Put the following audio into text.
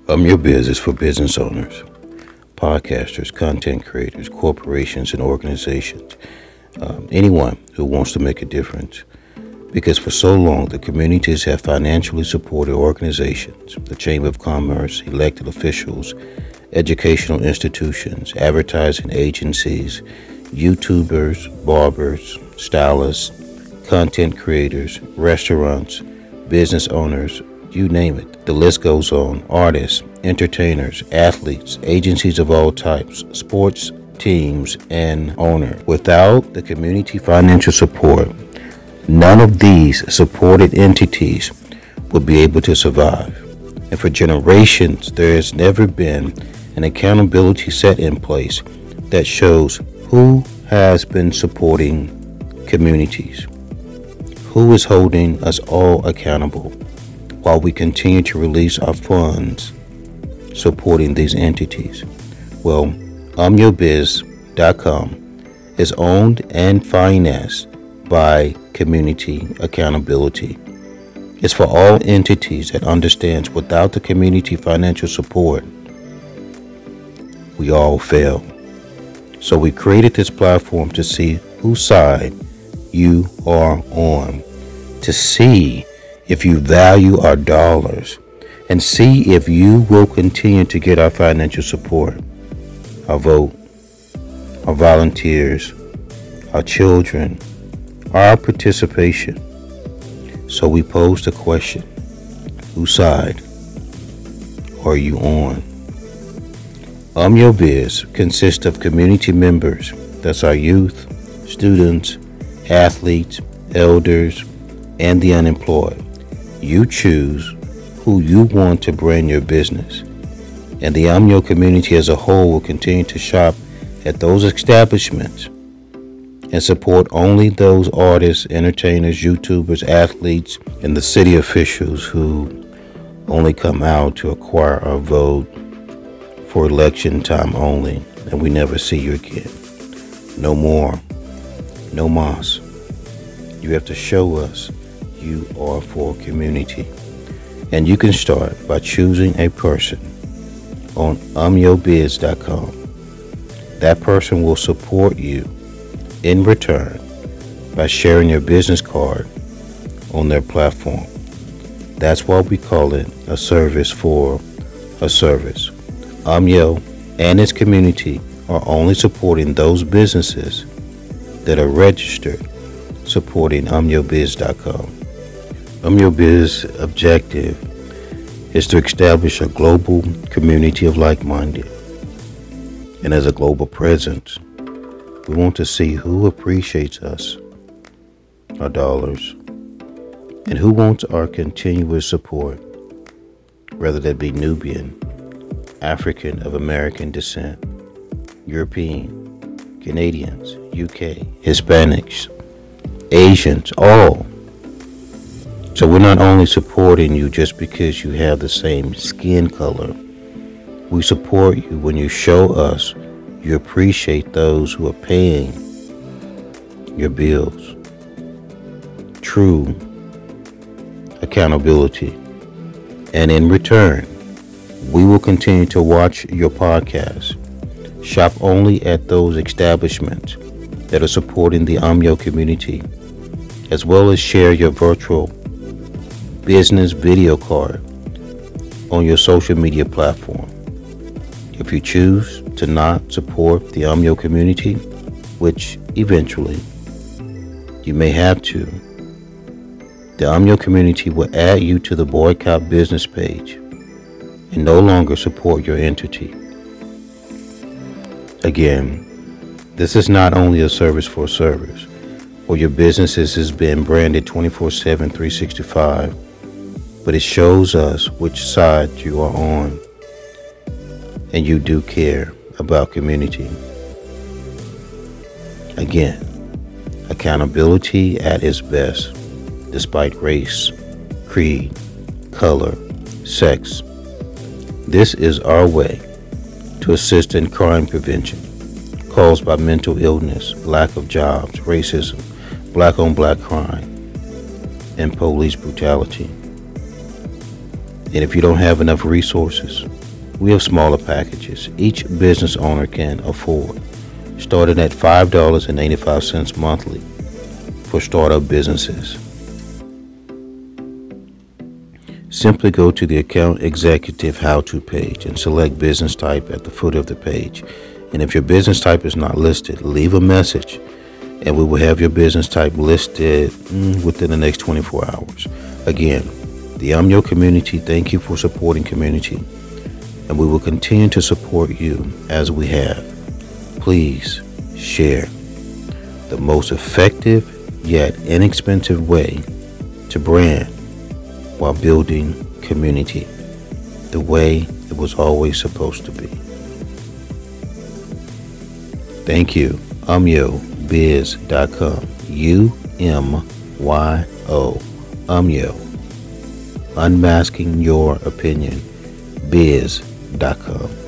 Your Biz is for business owners, podcasters, content creators, corporations, and organizations. Anyone who wants to make a difference. Because for so long, the communities have financially supported organizations, the Chamber of Commerce, elected officials, educational institutions, advertising agencies, YouTubers, barbers, stylists, content creators, restaurants, business owners, you name it. The list goes on. Artists, entertainers, athletes, agencies of all types, sports teams, and owners. Without the community financial support, none of these supported entities would be able to survive. And for generations, there has never been an accountability set in place that shows who has been supporting communities, who is holding us all accountable while we continue to release our funds supporting these entities. Well, YourBiz.com is owned and financed by Community Accountability. It's for all entities that understands without the community financial support, we all fail. So we created this platform to see whose side you are on, to see if you value our dollars, and see if you will continue to get our financial support, our vote, our volunteers, our children, our participation. So we posed the question, whose side are you on? Your Biz consists of community members. That's our youth, students, athletes, elders, and the unemployed. You choose who you want to brand your business. And the Your community as a whole will continue to shop at those establishments and support only those artists, entertainers, YouTubers, athletes, and the city officials who only come out to acquire our vote for election time only, and we never see you again. No more. No mas. You have to show us you are for community. And you can start by choosing a person on YourBiz.com. That person will support you in return by sharing your business card on their platform. That's why we call it a service for a service. Yo and its community are only supporting those businesses that are registered supporting YourBiz.com. Your Biz objective is to establish a global community of like-minded. And as a global presence, we want to see who appreciates us, our dollars, and who wants our continuous support, whether that be Nubian, African of American descent, European, Canadians, UK, Hispanics, Asians, all. So we're not only supporting you just because you have the same skin color. We support you when you show us you appreciate those who are paying your bills. True accountability. And in return, we will continue to watch your podcast. Shop only at those establishments that are supporting the Yo community, as well as share your virtual business video card on your social media platform. If you choose to not support the Yo community, which eventually you may have to, the Yo community will add you to the boycott business page and no longer support your entity. Again, this is not only a service for a service, where your businesses has been branded 24/7, 365, but it shows us which side you are on, and you do care about community. Again, accountability at its best, despite race, creed, color, sex. This is our way to assist in crime prevention caused by mental illness, lack of jobs, racism, black-on-black crime, and police brutality. And if you don't have enough resources, we have smaller packages each business owner can afford, starting at $5.85 monthly for startup businesses. Simply go to the Account Executive How-To page and select business type at the foot of the page. And if your business type is not listed, leave a message and we will have your business type listed within the next 24 hours. Again, the I'm Your Community, thank you for supporting community, and we will continue to support you as we have. Please share. The most effective yet inexpensive way to brand while building community, the way it was always supposed to be. Thank you. UMYOBiz.com. UMYO. UMYO. Unmasking Your Opinion. Biz.com.